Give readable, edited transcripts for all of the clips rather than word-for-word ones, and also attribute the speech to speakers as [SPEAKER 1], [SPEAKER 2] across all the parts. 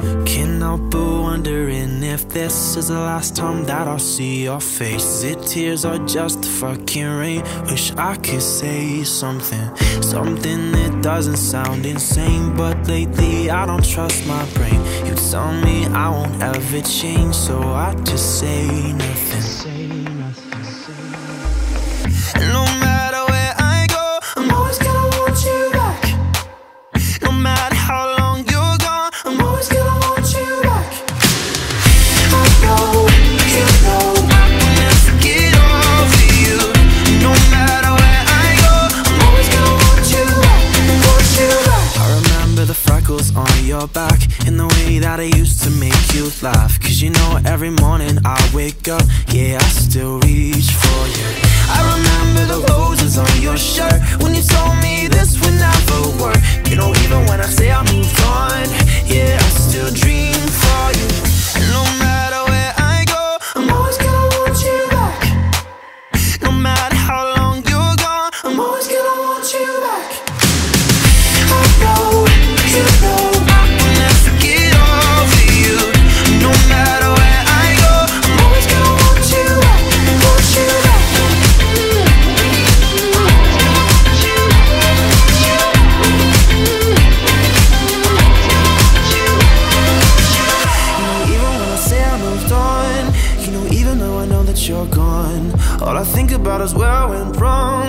[SPEAKER 1] Can't help but wondering if this is the last time that I'll see your face. Is it tears or just the fucking rain? Wish I could say something that doesn't sound insane, but lately I don't trust my brain. You tell me I won't ever change, so I just say nothing. No matter where I go, I'm always gonna want you back. No matter how long you're gone, I'm always gonna want you back. I know, you know, I will never get over you. No matter where I go, I'm always gonna want you back, want you back. I remember the freckles on your back and the way that I used to make you laugh. Cause you know every morning I wake up, yeah, I still reach for you. I remember the roses on your shirt when you told me this would never work. You know, even when I say I moved on, yeah, I still dream for you. And no matter where I go, I'm always gonna want you back. No matter how long you're gone, I'm always gonna want you back. I know, you know, I will never get over you. No matter where I go, I'm always gonna want you back, want you back. You're gone. All I think about is where I went wrong.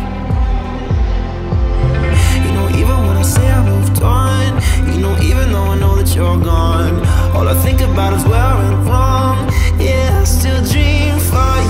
[SPEAKER 1] You know, even when I say I moved on, you know, even though I know that you're gone, all I think about is where I went wrong. Yeah, I still dream for you.